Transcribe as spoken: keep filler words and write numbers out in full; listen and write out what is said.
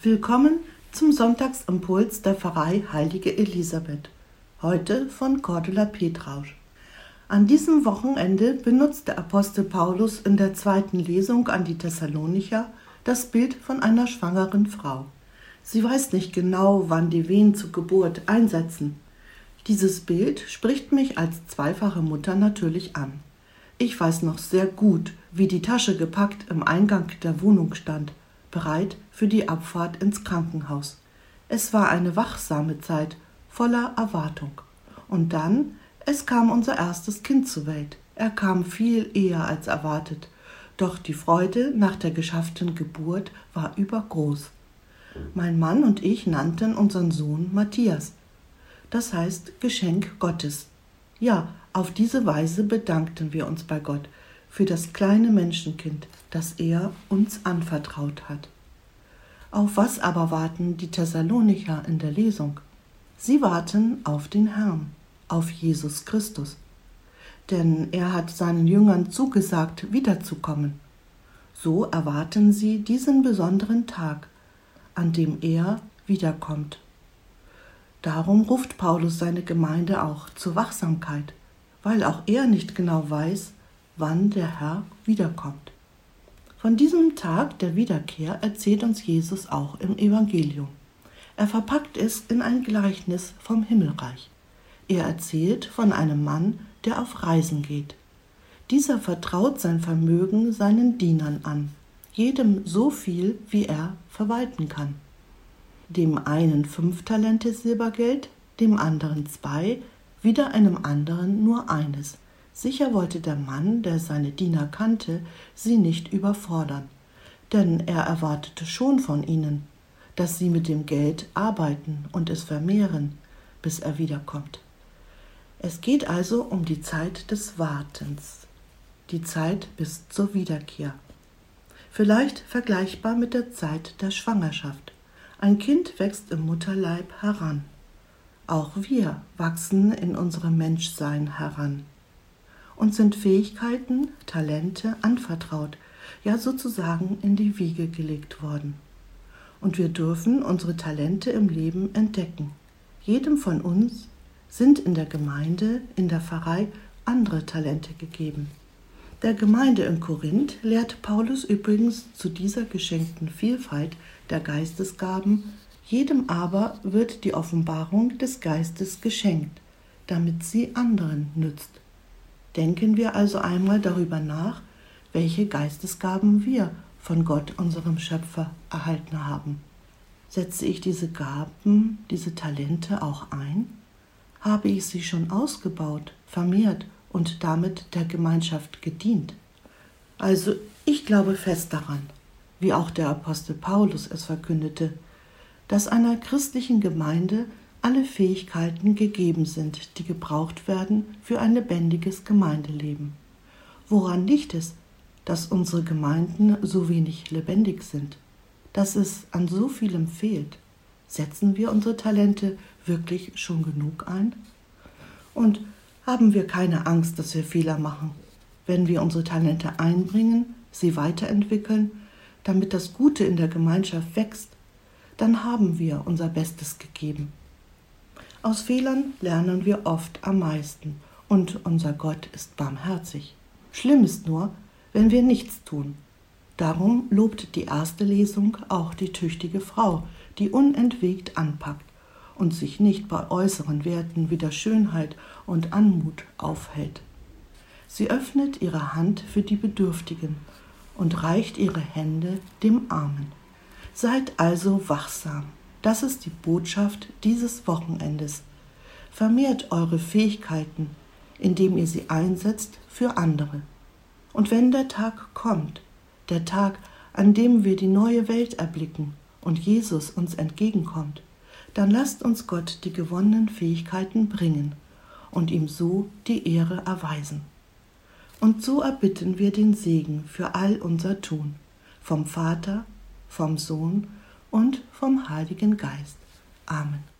Willkommen zum Sonntagsimpuls der Pfarrei Heilige Elisabeth, heute von Cordula Petrausch. An diesem Wochenende benutzt der Apostel Paulus in der zweiten Lesung an die Thessalonicher das Bild von einer schwangeren Frau. Sie weiß nicht genau, wann die Wehen zur Geburt einsetzen. Dieses Bild spricht mich als zweifache Mutter natürlich an. Ich weiß noch sehr gut, wie die Tasche gepackt im Eingang der Wohnung stand, bereit für die Abfahrt ins Krankenhaus. Es war eine wachsame Zeit, voller Erwartung. Und dann, es kam unser erstes Kind zur Welt. Er kam viel eher als erwartet. Doch die Freude nach der geschafften Geburt war übergroß. Mein Mann und ich nannten unseren Sohn Matthias. Das heißt Geschenk Gottes. Ja, auf diese Weise bedankten wir uns bei Gott für das kleine Menschenkind, das er uns anvertraut hat. Auf was aber warten die Thessalonicher in der Lesung? Sie warten auf den Herrn, auf Jesus Christus. Denn er hat seinen Jüngern zugesagt, wiederzukommen. So erwarten sie diesen besonderen Tag, an dem er wiederkommt. Darum ruft Paulus seine Gemeinde auch zur Wachsamkeit, weil auch er nicht genau weiß, wann der Herr wiederkommt. Von diesem Tag der Wiederkehr erzählt uns Jesus auch im Evangelium. Er verpackt es in ein Gleichnis vom Himmelreich. Er erzählt von einem Mann, der auf Reisen geht. Dieser vertraut sein Vermögen seinen Dienern an, jedem so viel, wie er verwalten kann. Dem einen fünf Talente Silbergeld, dem anderen zwei, wieder einem anderen nur eines. Sicher wollte der Mann, der seine Diener kannte, sie nicht überfordern, denn er erwartete schon von ihnen, dass sie mit dem Geld arbeiten und es vermehren, bis er wiederkommt. Es geht also um die Zeit des Wartens, die Zeit bis zur Wiederkehr. Vielleicht vergleichbar mit der Zeit der Schwangerschaft. Ein Kind wächst im Mutterleib heran. Auch wir wachsen in unserem Menschsein heran. Uns sind Fähigkeiten, Talente anvertraut, ja sozusagen in die Wiege gelegt worden. Und wir dürfen unsere Talente im Leben entdecken. Jedem von uns sind in der Gemeinde, in der Pfarrei andere Talente gegeben. Der Gemeinde in Korinth lehrt Paulus übrigens zu dieser geschenkten Vielfalt der Geistesgaben, jedem aber wird die Offenbarung des Geistes geschenkt, damit sie anderen nützt. Denken wir also einmal darüber nach, welche Geistesgaben wir von Gott, unserem Schöpfer, erhalten haben. Setze ich diese Gaben, diese Talente auch ein? Habe ich sie schon ausgebaut, vermehrt und damit der Gemeinschaft gedient? Also ich glaube fest daran, wie auch der Apostel Paulus es verkündete, dass einer christlichen Gemeinde alle Fähigkeiten gegeben sind, die gebraucht werden für ein lebendiges Gemeindeleben. Woran liegt es, dass unsere Gemeinden so wenig lebendig sind, dass es an so vielem fehlt? Setzen wir unsere Talente wirklich schon genug ein? Und haben wir keine Angst, dass wir Fehler machen, wenn wir unsere Talente einbringen, sie weiterentwickeln, damit das Gute in der Gemeinschaft wächst? Dann haben wir unser Bestes gegeben. Aus Fehlern lernen wir oft am meisten und unser Gott ist barmherzig. Schlimm ist nur, wenn wir nichts tun. Darum lobt die erste Lesung auch die tüchtige Frau, die unentwegt anpackt und sich nicht bei äußeren Werten wie der Schönheit und Anmut aufhält. Sie öffnet ihre Hand für die Bedürftigen und reicht ihre Hände dem Armen. Seid also wachsam. Das ist die Botschaft dieses Wochenendes. Vermehrt eure Fähigkeiten, indem ihr sie einsetzt für andere. Und wenn der Tag kommt, der Tag, an dem wir die neue Welt erblicken und Jesus uns entgegenkommt, dann lasst uns Gott die gewonnenen Fähigkeiten bringen und ihm so die Ehre erweisen. Und so erbitten wir den Segen für all unser Tun, vom Vater, vom Sohn und vom Heiligen Geist. Amen.